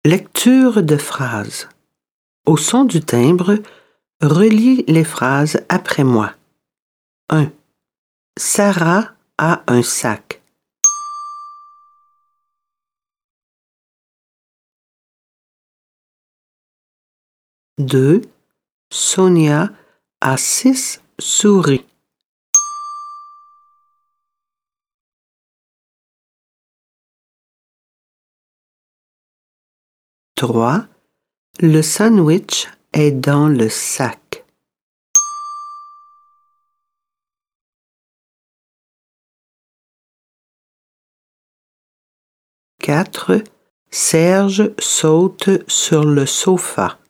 Lecture de phrases. Au son du timbre, relis les phrases après moi. 1. Sarah a un sac. 2. Sonia a 6 souris. 3. Le sandwich est dans le sac. 4. Serge saute sur le sofa.